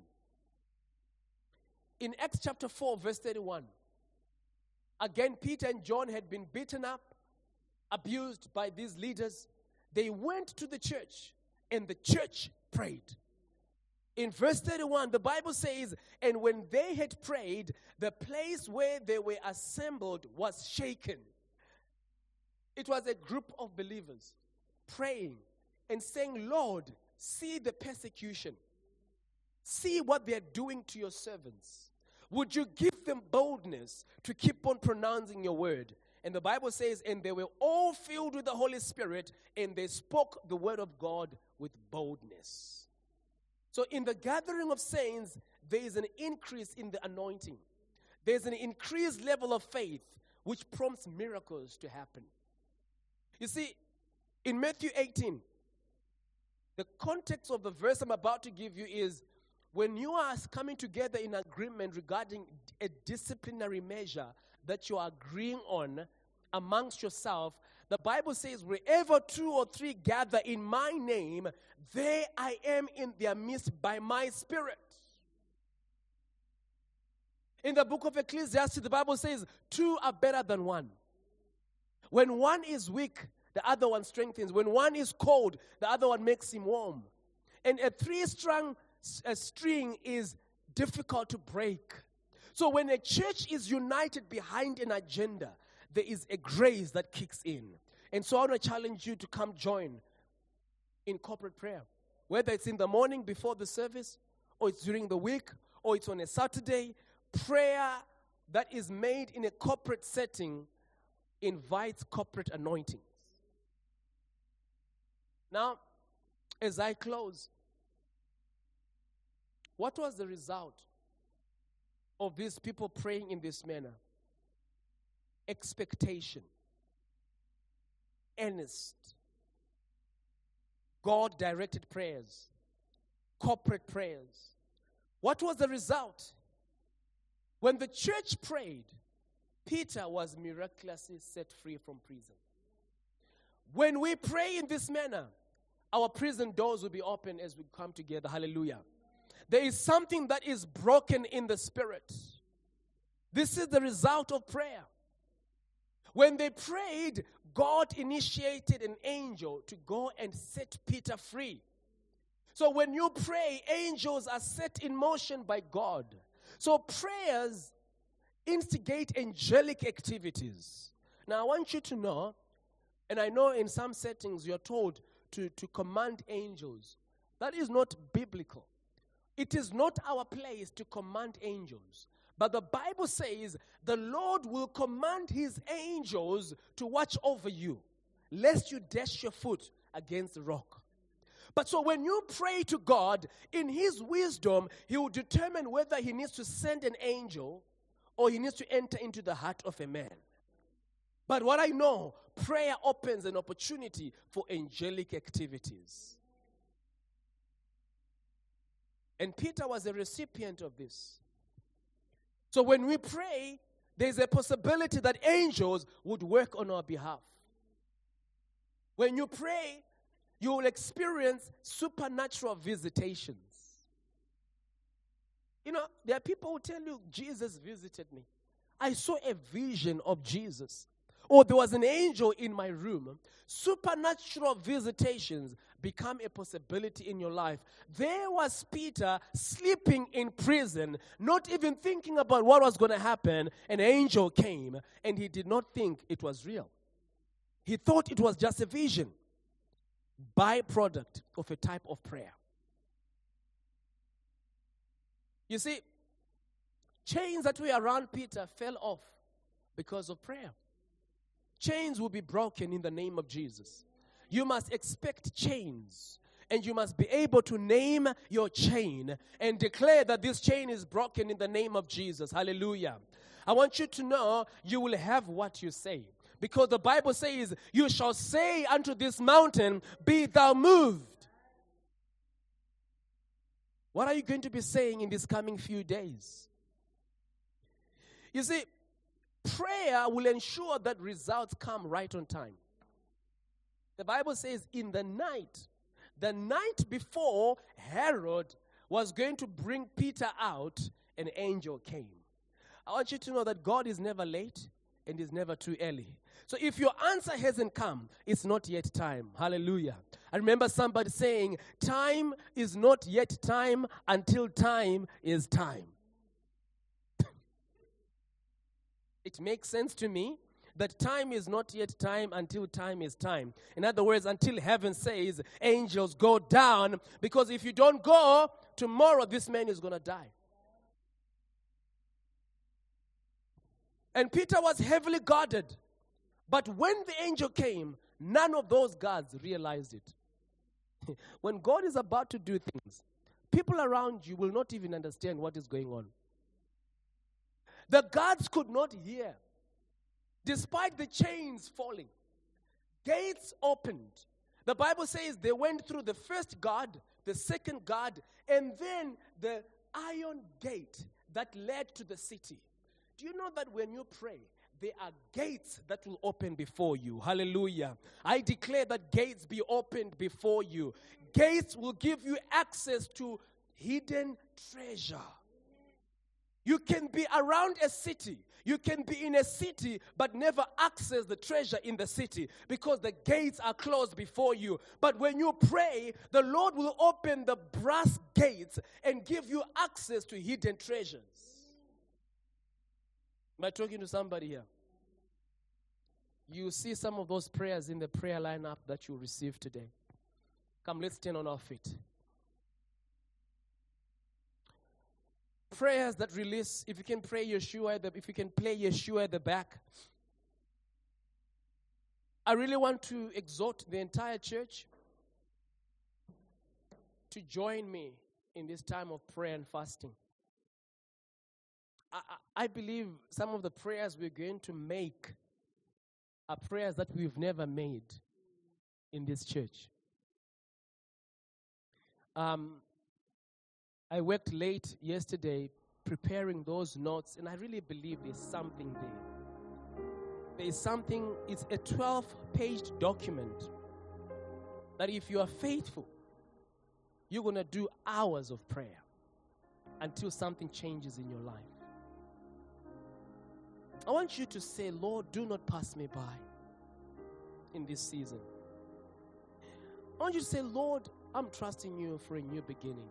In Acts chapter 4, verse 31, again, Peter and John had been beaten up, abused by these leaders. They went to the church, and the church prayed. In verse 31, the Bible says, and when they had prayed, the place where they were assembled was shaken. It was a group of believers praying and saying, Lord, see the persecution. See what they are doing to your servants. Would you give them boldness to keep on pronouncing your word? And the Bible says, and they were all filled with the Holy Spirit, and they spoke the word of God with boldness. So in the gathering of saints, there is an increase in the anointing. There's an increased level of faith, which prompts miracles to happen. You see, in Matthew 18, the context of the verse I'm about to give you is, when you are coming together in agreement regarding a disciplinary measure that you are agreeing on amongst yourself, the Bible says, wherever 2 or 3 gather in my name, there I am in their midst by my Spirit. In the book of Ecclesiastes, the Bible says, 2 are better than 1. When one is weak, the other one strengthens. When one is cold, the other one makes him warm. And a 3-strung string is difficult to break. So when a church is united behind an agenda, there is a grace that kicks in. And so I want to challenge you to come join in corporate prayer. Whether it's in the morning before the service, or it's during the week, or it's on a Saturday, prayer that is made in a corporate setting invites corporate anointings. Now, as I close, what was the result of these people praying in this manner? Expectation. Earnest. God-directed prayers. Corporate prayers. What was the result? When the church prayed, Peter was miraculously set free from prison. When we pray in this manner, our prison doors will be open as we come together. Hallelujah. There is something that is broken in the spirit. This is the result of prayer. When they prayed, God initiated an angel to go and set Peter free. So when you pray, angels are set in motion by God. So prayers instigate angelic activities. Now I want you to know, and I know in some settings you're told to command angels. That is not biblical. It is not our place to command angels. But the Bible says the Lord will command his angels to watch over you. lest you dash your foot against the rock. But so when you pray to God, in His wisdom, He will determine whether He needs to send an angel or He needs to enter into the heart of a man. But what I know, prayer opens an opportunity for angelic activities. And Peter was a recipient of this. So when we pray, there's a possibility that angels would work on our behalf. When you pray, you will experience supernatural visitations. You know, there are people who tell you, Jesus visited me. I saw a vision of Jesus. Or there was an angel in my room. Supernatural visitations become a possibility in your life. There was Peter sleeping in prison, not even thinking about what was going to happen. An angel came, and he did not think it was real. He thought it was just a vision. Byproduct of a type of prayer. You see, chains that were around Peter fell off because of prayer. Chains will be broken in the name of Jesus. You must expect chains, and you must be able to name your chain and declare that this chain is broken in the name of Jesus. Hallelujah. I want you to know you will have what you say. Because the Bible says, you shall say unto this mountain, be thou moved. What are you going to be saying in these coming few days? You see, prayer will ensure that results come right on time. The Bible says in the night before Herod was going to bring Peter out, an angel came. I want you to know that God is never late and is never too early. So if your answer hasn't come, it's not yet time. Hallelujah. I remember somebody saying, time is not yet time until time is time. It makes sense to me that time is not yet time until time is time. In other words, until heaven says, angels go down, because if you don't go, tomorrow this man is going to die. And Peter was heavily guarded. But when the angel came, none of those guards realized it. When God is about to do things, people around you will not even understand what is going on. The guards could not hear. Despite the chains falling, gates opened. The Bible says they went through the first guard, the second guard, and then the iron gate that led to the city. Do you know that when you pray, there are gates that will open before you? Hallelujah. I declare that gates be opened before you. Gates will give you access to hidden treasure. You can be around a city. You can be in a city but never access the treasure in the city because the gates are closed before you. But when you pray, the Lord will open the brass gates and give you access to hidden treasures. Am I talking to somebody here? You see some of those prayers in the prayer lineup that you received today. Come, let's stand on our feet. Prayers that release, if you can pray Yeshua, if you can play Yeshua at the back. I really want to exhort the entire church to join me in this time of prayer and fasting. I believe some of the prayers we're going to make are prayers that we've never made in this church. I worked late yesterday preparing those notes, and I really believe there's something there. There's something, it's a 12-page document that if you are faithful, you're going to do hours of prayer until something changes in your life. I want you to say, Lord, do not pass me by in this season. I want you to say, Lord, I'm trusting you for a new beginning.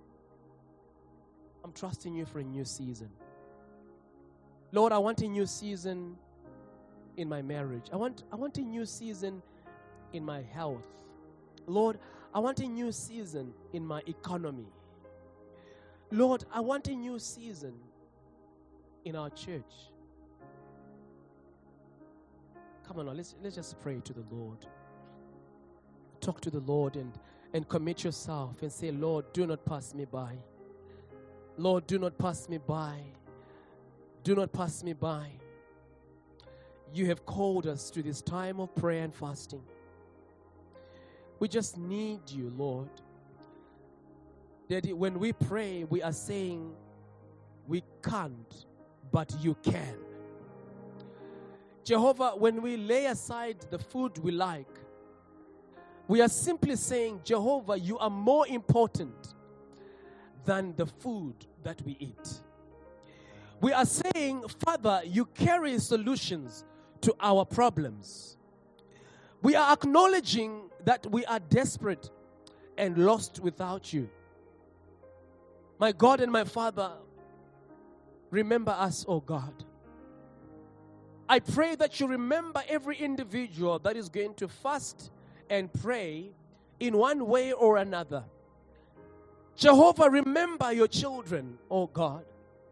I'm trusting you for a new season. Lord, I want a new season in my marriage. I want a new season in my health. Lord, I want a new season in my economy. Lord, I want a new season in our church. Come on now, let's just pray to the Lord. Talk to the Lord and commit yourself and say, Lord, do not pass me by. Lord, do not pass me by. Do not pass me by. You have called us to this time of prayer and fasting. We just need you, Lord. Daddy, when we pray, we are saying we can't, but you can. Jehovah, when we lay aside the food we like, we are simply saying, Jehovah, you are more important than the food that we eat. We are saying, Father, you carry solutions to our problems. We are acknowledging that we are desperate and lost without you. My God and my Father, remember us, oh God. I pray that you remember every individual that is going to fast and pray in one way or another. Jehovah, remember your children, oh God.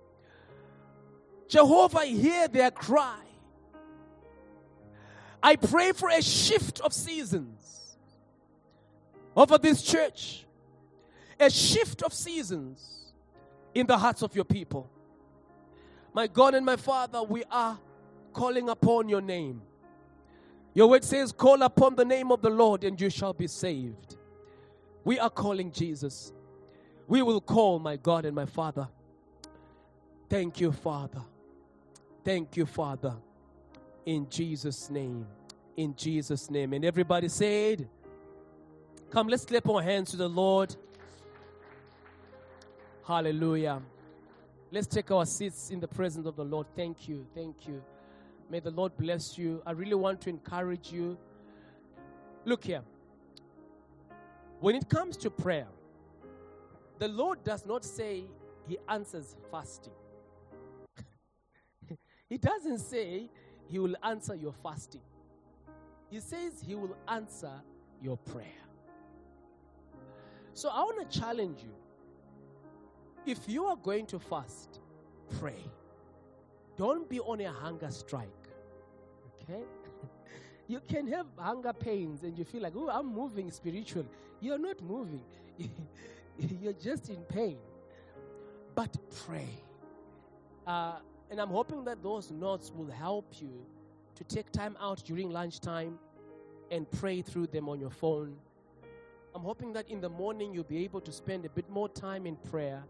Jehovah, hear their cry. I pray for a shift of seasons over this church. A shift of seasons in the hearts of your people. My God and my Father, we are calling upon your name. Your word says, call upon the name of the Lord and you shall be saved. We are calling Jesus. We will call, my God and my Father. Thank you, Father. Thank you, Father. In Jesus' name. In Jesus' name. And everybody said, come, let's clap our hands to the Lord. Hallelujah. Let's take our seats in the presence of the Lord. Thank you. Thank you. May the Lord bless you. I really want to encourage you. Look here. When it comes to prayer, the Lord does not say he answers fasting. He doesn't say he will answer your fasting. He says he will answer your prayer. So I want to challenge you. If you are going to fast, pray. Don't be on a hunger strike. Okay? You can have hunger pains and you feel like, oh, I'm moving spiritually. You're not moving. You're just in pain. But pray. And I'm hoping that those notes will help you to take time out during lunchtime and pray through them on your phone. I'm hoping that in the morning you'll be able to spend a bit more time in prayer.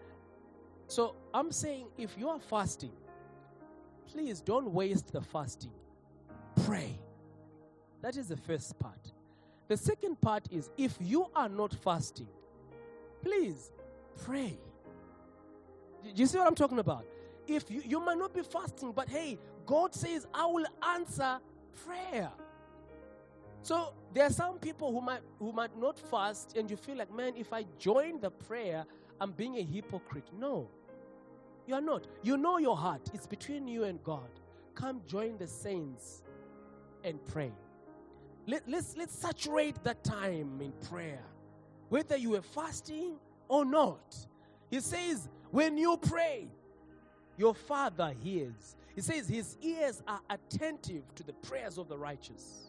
So I'm saying, if you are fasting, please don't waste the fasting. Pray. That is the first part. The second part is, if you are not fasting, please pray. Do you see what I'm talking about? If you might not be fasting, but hey, God says, I will answer prayer. So there are some people who might not fast, and you feel like, man, if I join the prayer, I'm being a hypocrite. No, you are not. You know your heart. It's between you and God. Come join the saints and pray. Let's saturate that time in prayer, whether you are fasting or not. He says, when you pray, your Father hears. He says his ears are attentive to the prayers of the righteous.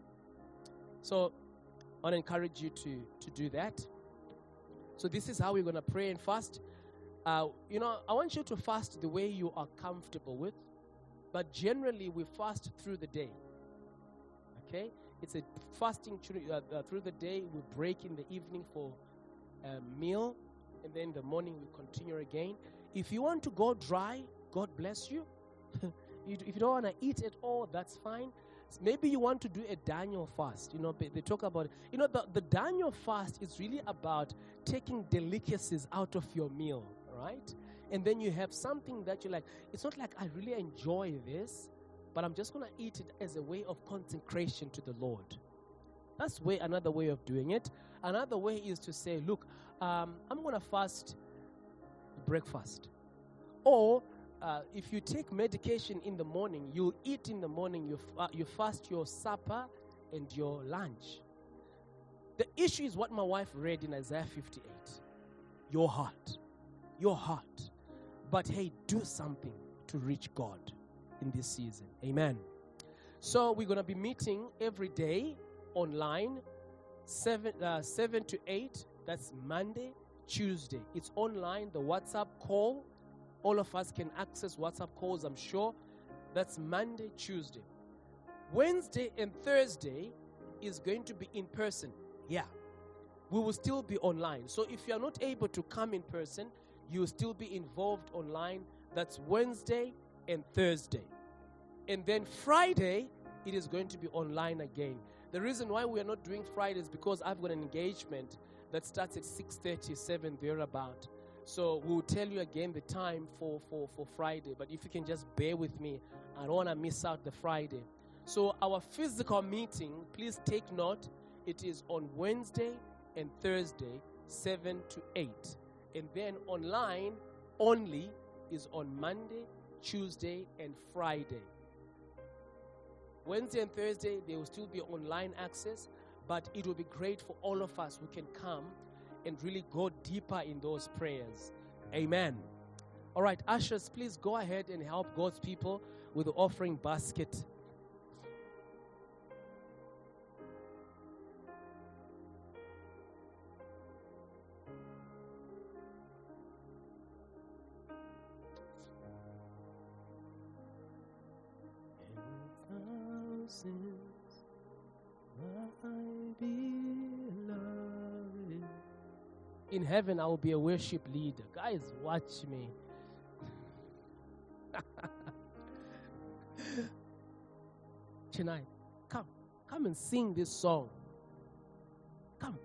So I want to encourage you to do that. So this is how we're going to pray and fast. I want you to fast the way you are comfortable with. But generally, we fast through the day. Okay? It's a fasting through the day. We break in the evening for a meal. And then in the morning, we continue again. If you want to go dry, God bless you. If you don't want to eat at all, that's fine. Maybe you want to do a Daniel fast. They talk about, the Daniel fast is really about taking delicacies out of your meal, right? And then you have something that you like. It's not like I really enjoy this, but I'm just going to eat it as a way of consecration to the Lord. That's another way of doing it. Another way is to say, look, I'm going to fast breakfast. Or if you take medication in the morning, you eat in the morning, you fast your supper and your lunch. The issue is what my wife read in Isaiah 58. Your heart. Your heart. But hey, do something to reach God in this season. Amen. So we're going to be meeting every day online, 7 to 8. That's Monday, Tuesday. It's online, the WhatsApp call. All of us can access WhatsApp calls, I'm sure. That's Monday, Tuesday. Wednesday and Thursday is going to be in person. Yeah. We will still be online. So if you are not able to come in person, you will still be involved online. That's Wednesday and Thursday. And then Friday, it is going to be online again. The reason why we are not doing Friday is because I've got an engagement that starts at 6:30, 7 thereabout. So we'll tell you again the time for Friday. But if you can just bear with me, I don't want to miss out the Friday. So our physical meeting, please take note, it is on Wednesday and Thursday, 7 to 8. And then online only is on Monday, Tuesday, and Friday. Wednesday and Thursday, there will still be online access, but it will be great for all of us who can come and really go deeper in those prayers. Amen. All right, ushers, please go ahead and help God's people with the offering basket. In heaven, I will be a worship leader. Guys, watch me. Chennai, come and sing this song. Come,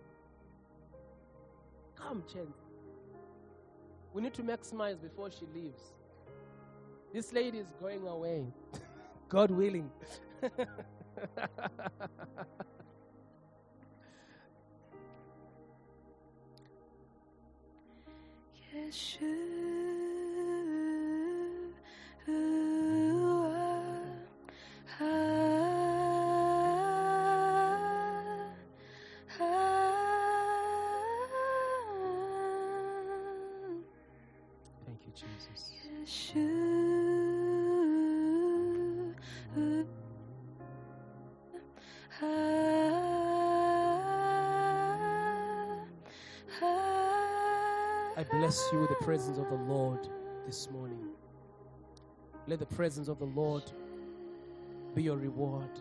Chen. We need to maximize before she leaves. This lady is going away. God willing. Thank you, Jesus. I bless you with the presence of the Lord this morning. Let the presence of the Lord be your reward.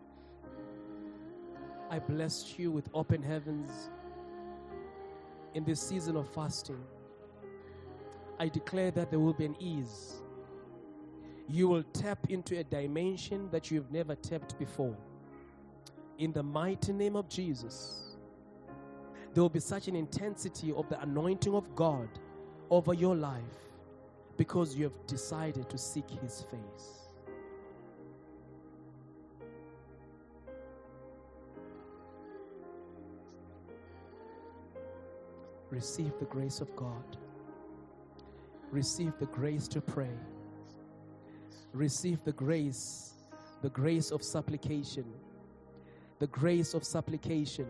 I bless you with open heavens in this season of fasting. I declare that there will be an ease. You will tap into a dimension that you've never tapped before. In the mighty name of Jesus, there will be such an intensity of the anointing of God over your life because you have decided to seek His face. Receive the grace of God. Receive the grace to pray. Receive the grace of supplication. The grace of supplication.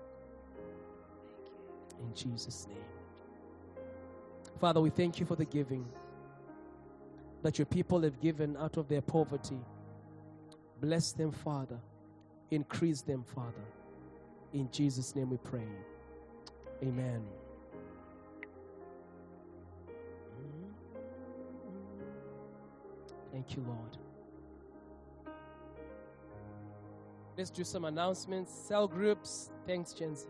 In Jesus' name. Father, we thank you for the giving that your people have given out of their poverty. Bless them, Father. Increase them, Father. In Jesus' name we pray. Amen. Thank you, Lord. Let's do some announcements. Cell groups. Thanks, Jensi.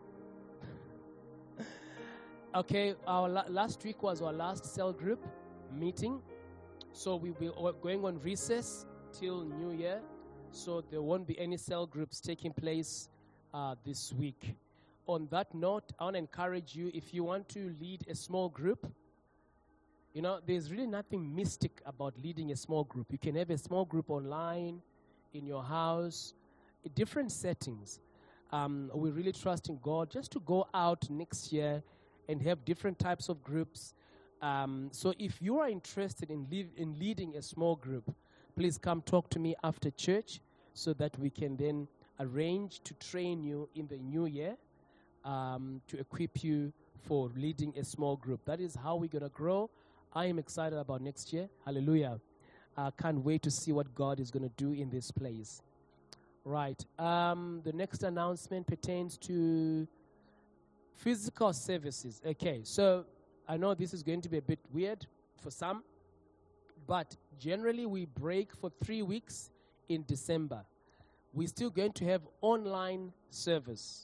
Okay, our last week was our last cell group meeting. So we're going on recess till New Year. So there won't be any cell groups taking place this week. On that note, I want to encourage you, if you want to lead a small group, you know, there's really nothing mystic about leading a small group. You can have a small group online, in your house, in different settings. We're really trusting God just to go out next year and have different types of groups. So if you are interested in leading a small group, please come talk to me after church so that we can then arrange to train you in the new year to equip you for leading a small group. That is how we're going to grow. I am excited about next year. Hallelujah. I can't wait to see what God is going to do in this place. Right. The next announcement pertains to physical services. Okay, so I know this is going to be a bit weird for some, but generally we break for 3 weeks in December. We're still going to have online service.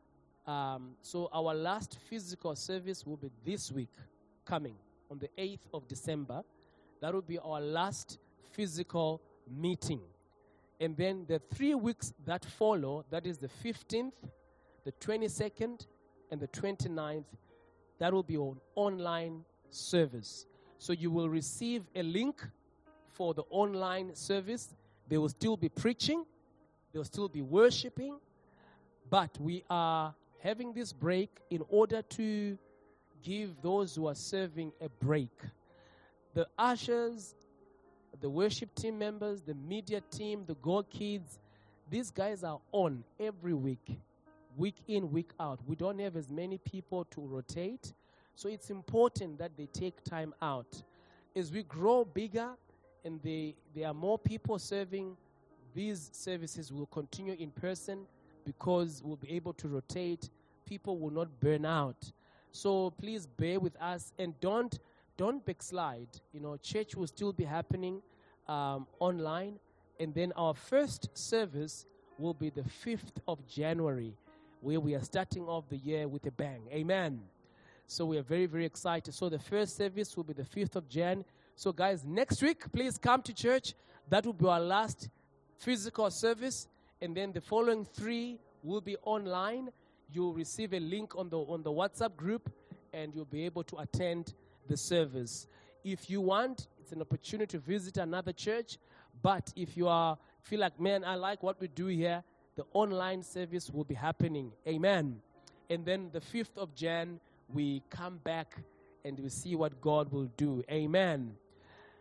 So our last physical service will be this week coming on the 8th of December. That will be our last physical meeting. And then the 3 weeks that follow, that is the 15th, the 22nd, and the 29th, that will be an online service. So you will receive a link for the online service. They will still be preaching. They will still be worshiping. But we are having this break in order to give those who are serving a break. The ushers, the worship team members, the media team, the Gold Kids, these guys are on every week in, week out. We don't have as many people to rotate, so it's important that they take time out. As we grow bigger and there are more people serving, these services will continue in person because we'll be able to rotate. People will not burn out. So please bear with us and don't backslide. Church will still be happening online. And then our first service will be the 5th of January, where we are starting off the year with a bang. Amen. So we are very, very excited. So the first service will be the 5th of Jan. So guys, next week, please come to church. That will be our last physical service. And then the following 3 will be online. You'll receive a link on the WhatsApp group, and you'll be able to attend the service. If you want, it's an opportunity to visit another church. But if you feel like, man, I like what we do here, the online service will be happening. Amen. And then the 5th of Jan, we come back and we see what God will do. Amen.